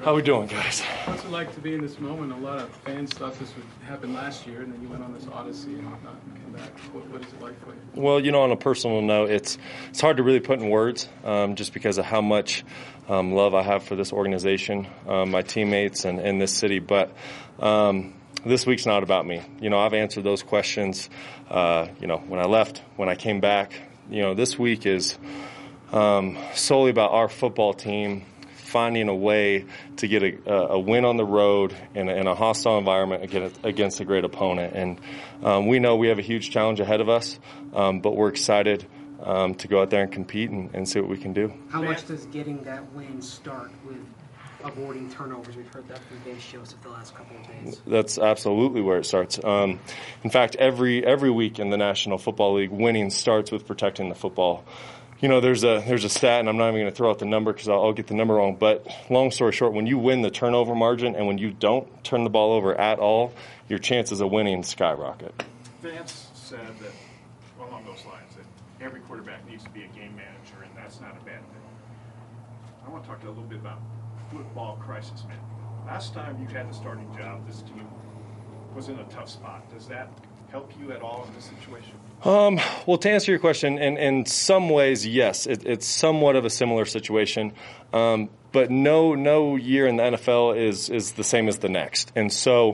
How we doing, guys? What's it like to be in this moment? A lot of fans thought this would happen last year, and then you went on this odyssey and whatnot and came back. What is it like for you? Well, on a personal note, it's hard to really put in words just because of how much love I have for this organization, my teammates, and this city. But this week's not about me. I've answered those questions, when I left, when I came back. This week is solely about our football team finding a way to get a win on the road in a hostile environment against a great opponent. And we know we have a huge challenge ahead of us, but we're excited to go out there and compete and see what we can do. How much does getting that win start with avoiding turnovers? We've heard that from Dave Joseph the last couple of days. That's absolutely where it starts. In fact, every week in the National Football League, winning starts with protecting the football. There's a stat, and I'm not even going to throw out the number because I'll get the number wrong. But long story short, when you win the turnover margin and when you don't turn the ball over at all, your chances of winning skyrocket. Vance said that along those lines that every quarterback needs to be a game manager, and that's not a bad thing. I want to talk to you a little bit about football crisis management. Last time you had the starting job, this team was in a tough spot. Does that help you at all in this situation? Well, to answer your question, in some ways, yes, it's somewhat of a similar situation. But no year in the NFL is the same as the next. And so,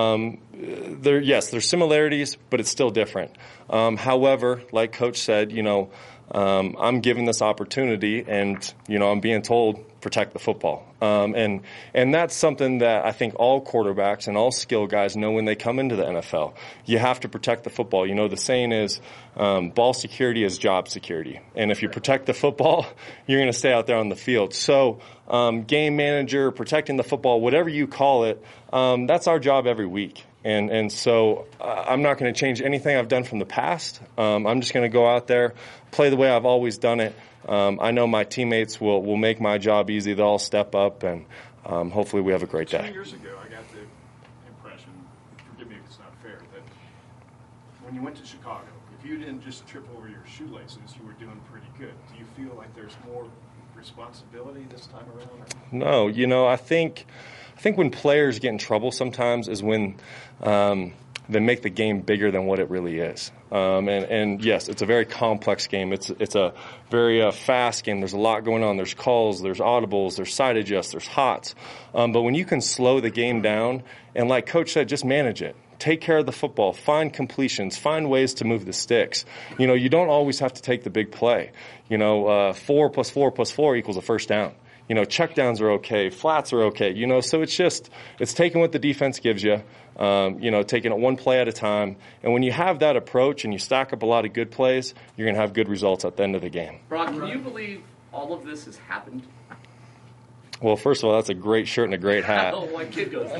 there's similarities, but it's still different. However, like Coach said, I'm given this opportunity and, I'm being told, protect the football. And that's something that I think all quarterbacks and all skill guys know when they come into the NFL. You have to protect the football. The saying is ball security is job security. And if you protect the football, you're going to stay out there on the field. So game manager, protecting the football, whatever you call it, that's our job every week. And so I'm not going to change anything I've done from the past. I'm just going to go out there, play the way I've always done it. I know my teammates will make my job easy. They'll all step up, and hopefully we have a great day. 2 years ago, I got the impression, forgive me if it's not fair, that when you went to Chicago, if you didn't just trip over your shoelaces, you were doing pretty good. Do you feel like there's more responsibility this time around? No, I think when players get in trouble sometimes is when they make the game bigger than what it really is. And yes, it's a very complex game. It's a very fast game. There's a lot going on. There's calls, there's audibles, there's side adjusts, there's hots. But when you can slow the game down, and like Coach said, just manage it. Take care of the football. Find completions. Find ways to move the sticks. You don't always have to take the big play. 4 plus 4 plus 4 equals a first down. Check downs are okay. Flats are okay. So it's taking what the defense gives you, taking it one play at a time. And when you have that approach and you stack up a lot of good plays, you're going to have good results at the end of the game. Brock, can you believe all of this has happened? Well, first of all, that's a great shirt and a great hat. Oh, my kid goes.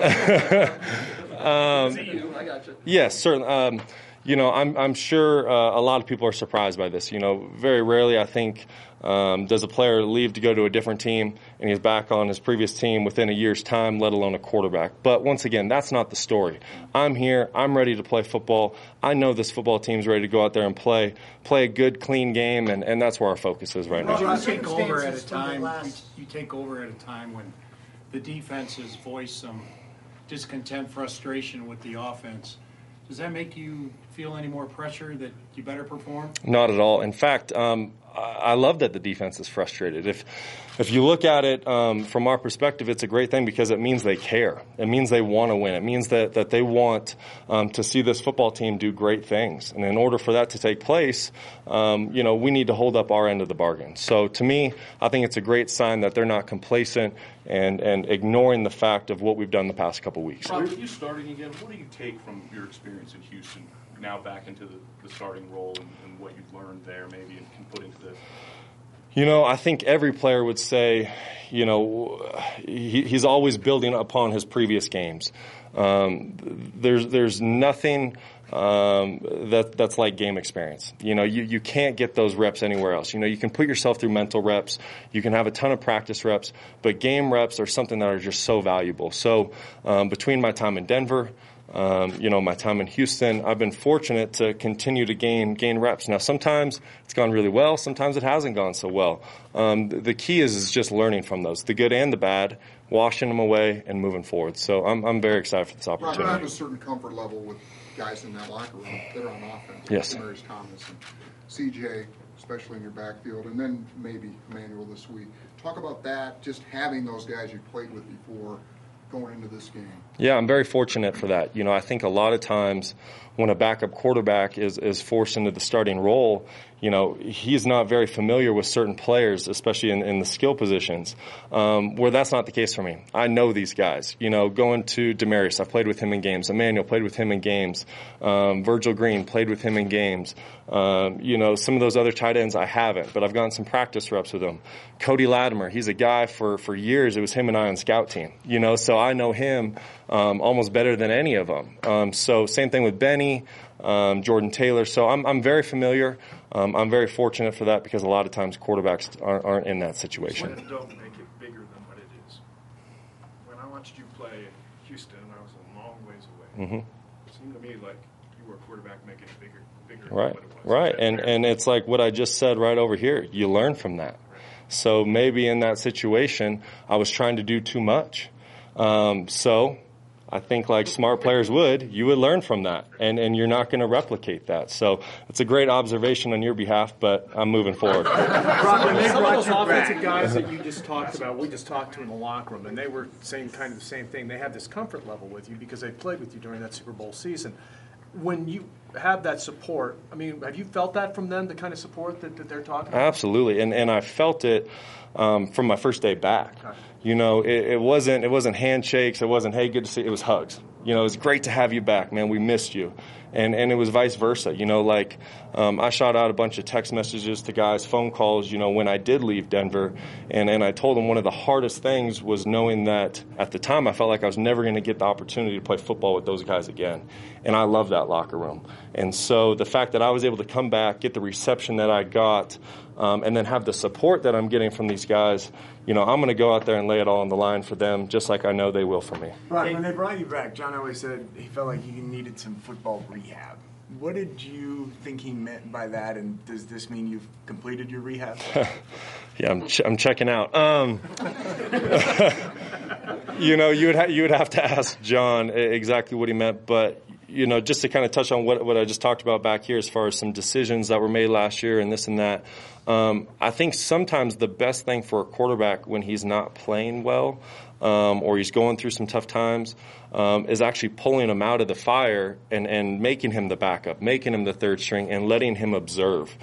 See you. I got you. Yes, certainly. I'm sure a lot of people are surprised by this. Very rarely, I think, does a player leave to go to a different team and he's back on his previous team within a year's time, let alone a quarterback. But once again, that's not the story. I'm here. I'm ready to play football. I know this football team's ready to go out there and play a good, clean game, and that's where our focus is right now. You take over at a time. You take over at a time when the defense has voiced some discontent, frustration with the offense. Does that make you feel any more pressure that you better perform? Not at all. In fact, I love that the defense is frustrated. If you look at it from our perspective, it's a great thing because it means they care. It means they want to win. It means that they want to see this football team do great things. And in order for that to take place, we need to hold up our end of the bargain. So to me, I think it's a great sign that they're not complacent and ignoring the fact of what we've done the past couple weeks. Rob, with you starting again, what do you take from your experience in Houston now back into the starting role and what you've learned there maybe and can put into this? I think every player would say, he's always building upon his previous games. There's nothing that's like game experience. You can't get those reps anywhere else. You can put yourself through mental reps. You can have a ton of practice reps, but game reps are something that are just so valuable. So between my time in Denver, my time in Houston, I've been fortunate to continue to gain reps. Now, sometimes it's gone really well. Sometimes it hasn't gone so well. The key is just learning from those, the good and the bad, washing them away and moving forward. So I'm very excited for this opportunity. Roger, I have a certain comfort level with guys in that locker room that are on offense. Yes. Demarius Thomas and CJ, especially in your backfield, and then maybe Emmanuel this week. Talk about that, just having those guys you've played with before going into this game. Yeah, I'm very fortunate for that. I think a lot of times when a backup quarterback is forced into the starting role, he's not very familiar with certain players, especially in the skill positions, where that's not the case for me. I know these guys. Going to Demarius, I've played with him in games. Emmanuel, played with him in games. Virgil Green, played with him in games. Some of those other tight ends I haven't, but I've gotten some practice reps with them. Cody Latimer, he's a guy for years. It was him and I on scout team. So I know him almost better than any of them. So same thing with Benny, Jordan Taylor. So I'm very familiar. I'm very fortunate for that because a lot of times quarterbacks aren't in that situation. Don't make it bigger than what it is. When I watched you play in Houston, I was a long ways away. Mm-hmm. It seemed to me like you were a quarterback making it bigger Right, than what it was. right. And it's like what I just said right over here. You learn from that. So maybe in that situation, I was trying to do too much. So I think like smart players would, you would learn from that, and you're not going to replicate that. So it's a great observation on your behalf, but I'm moving forward. Some of those offensive guys that you just talked about, we just talked to in the locker room, and they were saying kind of the same thing. They have this comfort level with you because they played with you during that Super Bowl season. When you have that support, have you felt that from them, the kind of support that they're talking about? Absolutely, and I felt it from my first day back. It wasn't handshakes. It wasn't, hey, good to see you. It was hugs. It was great to have you back, man. We missed you. And it was vice versa. I shot out a bunch of text messages to guys, phone calls, when I did leave Denver. And I told them one of the hardest things was knowing that at the time I felt like I was never going to get the opportunity to play football with those guys again. And I love that locker room. And so the fact that I was able to come back, get the reception that I got, and then have the support that I'm getting from these guys, I'm going to go out there and lay it all on the line for them, just like I know they will for me. Right, when they brought you back, John always said he felt like he needed some football rehab. What did you think he meant by that, and does this mean you've completed your rehab? Yeah, I'm checking out. You would have to ask John exactly what he meant, but just to kind of touch on what I just talked about back here as far as some decisions that were made last year and this and that, I think sometimes the best thing for a quarterback when he's not playing well or he's going through some tough times is actually pulling him out of the fire and making him the backup, making him the third string, and letting him observe.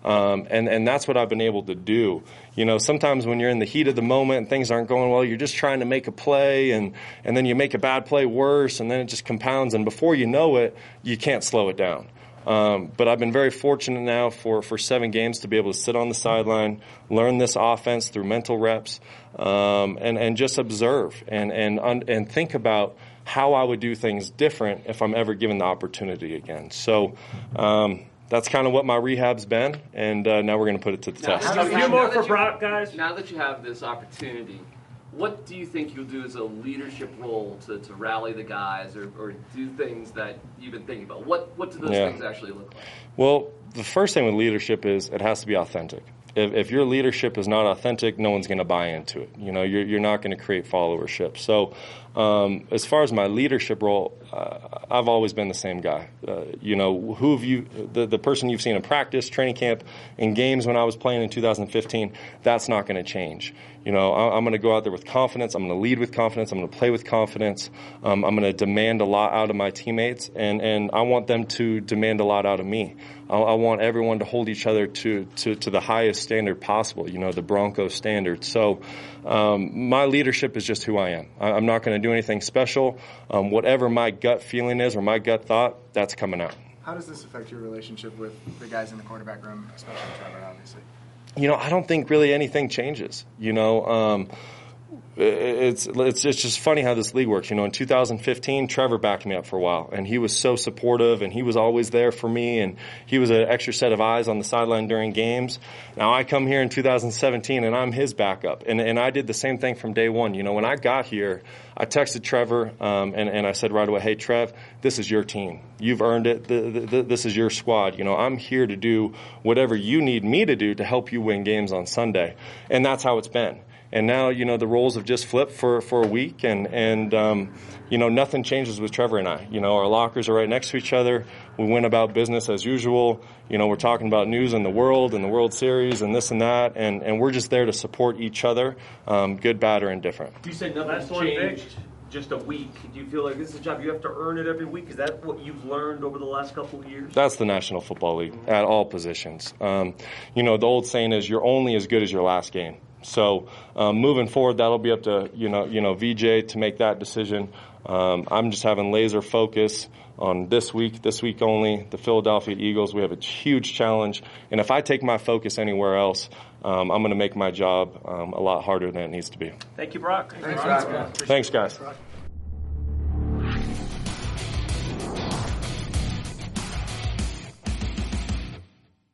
And that's what I've been able to do. Sometimes when you're in the heat of the moment and things aren't going well, you're just trying to make a play, and then you make a bad play worse, and then it just compounds, and before you know it, you can't slow it down. But I've been very fortunate now for 7 games to be able to sit on the sideline, learn this offense through mental reps, and just observe and think about how I would do things different if I'm ever given the opportunity again. So that's kind of what my rehab's been, and now we're going to put it to the test. Now Now that you have this opportunity, what do you think you'll do as a leadership role to rally the guys or do things that you've been thinking about? What do those things actually look like? Well, the first thing with leadership is it has to be authentic. If your leadership is not authentic, no one's going to buy into it. You're not going to create followership. So as far as my leadership role, I've always been the same guy. Who have you, the person you've seen in practice, training camp, in games when I was playing in 2015, that's not going to change. I'm going to go out there with confidence. I'm going to lead with confidence. I'm going to play with confidence. I'm going to demand a lot out of my teammates, and I want them to demand a lot out of me. I want everyone to hold each other to the highest standard possible, the Broncos standard. So my leadership is just who I am. I'm not going to do anything special. Whatever my gut feeling is or my gut thought, that's coming out. How does this affect your relationship with the guys in the quarterback room, especially Trevor, obviously? I don't think really anything changes. it's just funny how this league works. In 2015, Trevor backed me up for a while, and he was so supportive, and he was always there for me, and he was an extra set of eyes on the sideline during games. Now I come here in 2017, and I'm his backup, and I did the same thing from day one. When I got here, I texted Trevor, and I said right away, hey, Trev, this is your team. You've earned it. This is your squad. I'm here to do whatever you need me to do to help you win games on Sunday, and that's how it's been. And now, the roles have just flipped for a week, and nothing changes with Trevor and I. Our lockers are right next to each other. We went about business as usual. We're talking about news in the world and the World Series and this and that, and we're just there to support each other, good, bad, or indifferent. You said nothing's changed just a week. Do you feel like this is a job you have to earn it every week? Is that what you've learned over the last couple of years? That's the National Football League at all positions. The old saying is you're only as good as your last game. So moving forward, that'll be up to VJ to make that decision. I'm just having laser focus on this week only. The Philadelphia Eagles, we have a huge challenge, and if I take my focus anywhere else, I'm going to make my job a lot harder than it needs to be. Thank you, Brock. Thanks, Brock. Thanks, guys.